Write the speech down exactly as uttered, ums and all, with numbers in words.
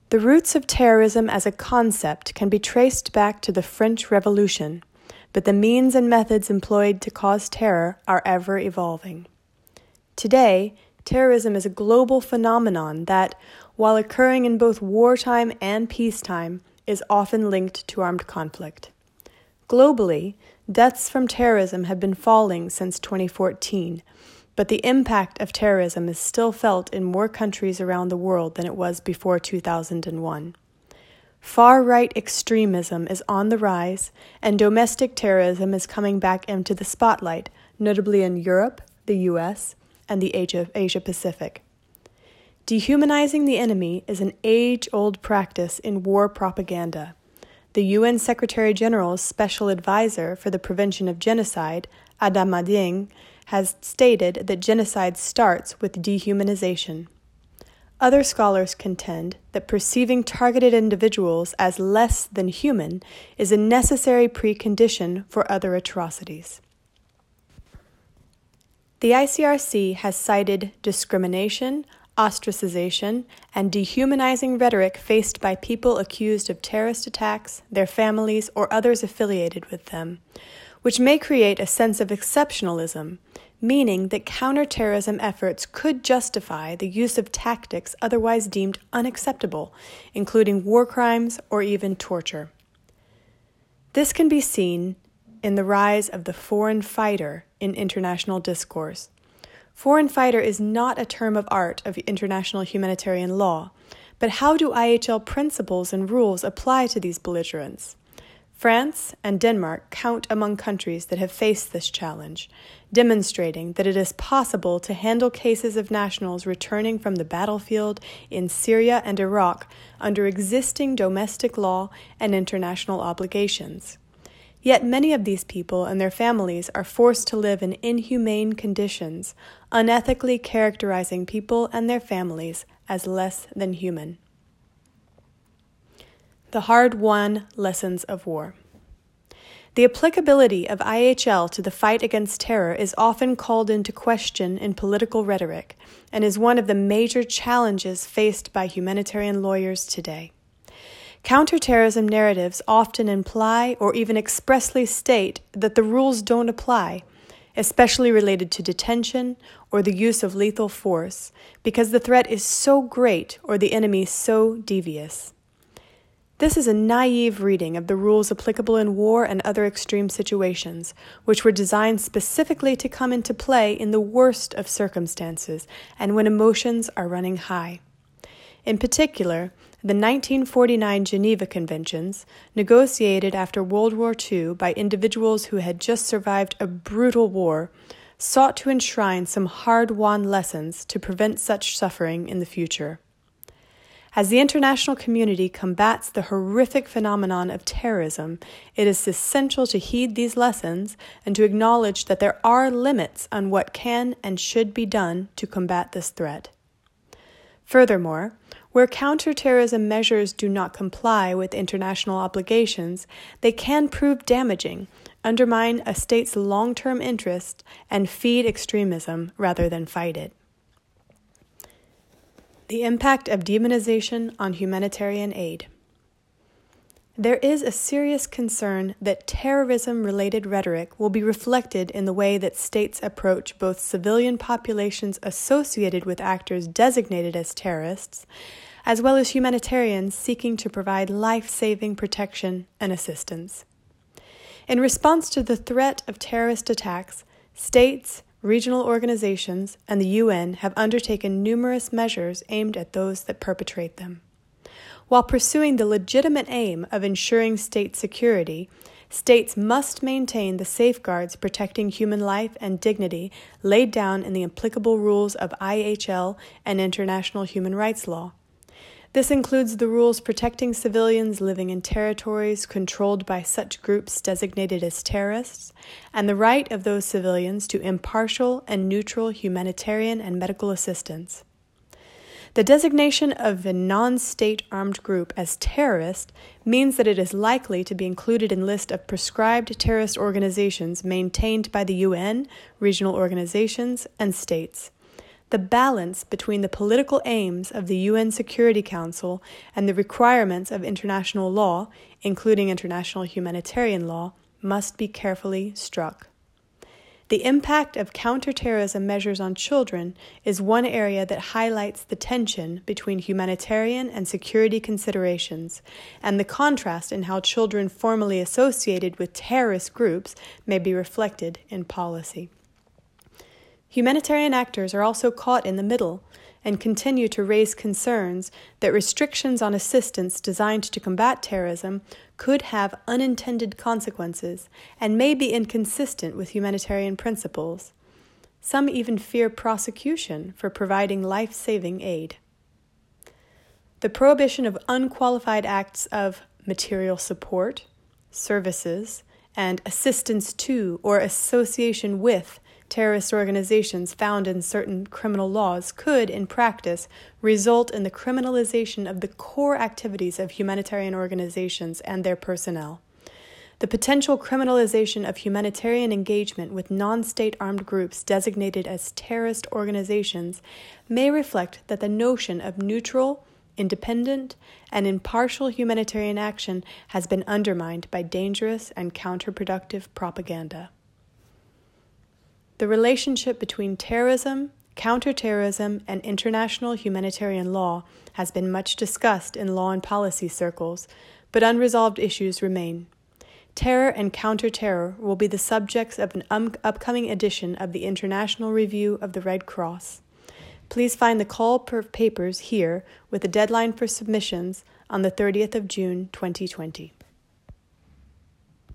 The roots of terrorism as a concept can be traced back to the French Revolution, but the means and methods employed to cause terror are ever evolving. Today, terrorism is a global phenomenon that, while occurring in both wartime and peacetime, is often linked to armed conflict. Globally, deaths from terrorism have been falling since twenty fourteen, but the impact of terrorism is still felt in more countries around the world than it was before two thousand one. Far-right extremism is on the rise, and domestic terrorism is coming back into the spotlight, notably in Europe, the U S, and the Asia-Pacific. Dehumanizing the enemy is an age-old practice in war propaganda. The U N Secretary-General's Special Advisor for the Prevention of Genocide, Adama Dieng, has stated that genocide starts with dehumanization. Other scholars contend that perceiving targeted individuals as less than human is a necessary precondition for other atrocities. The I C R C has cited discrimination, ostracization, and dehumanizing rhetoric faced by people accused of terrorist attacks, their families, or others affiliated with them, which may create a sense of exceptionalism, meaning that counterterrorism efforts could justify the use of tactics otherwise deemed unacceptable, including war crimes or even torture. This can be seen in the rise of the foreign fighter in international discourse. Foreign fighter is not a term of art of international humanitarian law, but how do I H L principles and rules apply to these belligerents? France and Denmark count among countries that have faced this challenge, demonstrating that it is possible to handle cases of nationals returning from the battlefield in Syria and Iraq under existing domestic law and international obligations. Yet many of these people and their families are forced to live in inhumane conditions, unethically characterizing people and their families as less than human. The hard-won lessons of war. The applicability of I H L to the fight against terror is often called into question in political rhetoric and is one of the major challenges faced by humanitarian lawyers today. Counterterrorism narratives often imply or even expressly state that the rules don't apply, especially related to detention or the use of lethal force, because the threat is so great or the enemy so devious. This is a naive reading of the rules applicable in war and other extreme situations, which were designed specifically to come into play in the worst of circumstances and when emotions are running high. In particular, the nineteen forty-nine Geneva Conventions, negotiated after World War Two by individuals who had just survived a brutal war, sought to enshrine some hard-won lessons to prevent such suffering in the future. As the international community combats the horrific phenomenon of terrorism, it is essential to heed these lessons and to acknowledge that there are limits on what can and should be done to combat this threat. Furthermore, where counterterrorism measures do not comply with international obligations, they can prove damaging, undermine a state's long-term interest, and feed extremism rather than fight it. The impact of demonization on humanitarian aid. There is a serious concern that terrorism-related rhetoric will be reflected in the way that states approach both civilian populations associated with actors designated as terrorists, as well as humanitarians seeking to provide life-saving protection and assistance. In response to the threat of terrorist attacks, states, regional organizations, and the U N have undertaken numerous measures aimed at those that perpetrate them. While pursuing the legitimate aim of ensuring state security, states must maintain the safeguards protecting human life and dignity laid down in the applicable rules of I H L and international human rights law. This includes the rules protecting civilians living in territories controlled by such groups designated as terrorists, and the right of those civilians to impartial and neutral humanitarian and medical assistance. The designation of a non-state armed group as terrorist means that it is likely to be included in a list of prescribed terrorist organizations maintained by the U N, regional organizations, and states. The balance between the political aims of the U N Security Council and the requirements of international law, including international humanitarian law, must be carefully struck. The impact of counterterrorism measures on children is one area that highlights the tension between humanitarian and security considerations, and the contrast in how children formerly associated with terrorist groups may be reflected in policy. Humanitarian actors are also caught in the middle and continue to raise concerns that restrictions on assistance designed to combat terrorism could have unintended consequences and may be inconsistent with humanitarian principles. Some even fear prosecution for providing life-saving aid. The prohibition of unqualified acts of material support, services, and assistance to or association with terrorist organizations found in certain criminal laws could, in practice, result in the criminalization of the core activities of humanitarian organizations and their personnel. The potential criminalization of humanitarian engagement with non-state armed groups designated as terrorist organizations may reflect that the notion of neutral, independent, and impartial humanitarian action has been undermined by dangerous and counterproductive propaganda. The relationship between terrorism, counterterrorism, and international humanitarian law has been much discussed in law and policy circles, but unresolved issues remain. Terror and counterterror will be the subjects of an um, upcoming edition of the International Review of the Red Cross. Please find the call per papers here with a deadline for submissions on the thirtieth of June twenty twenty.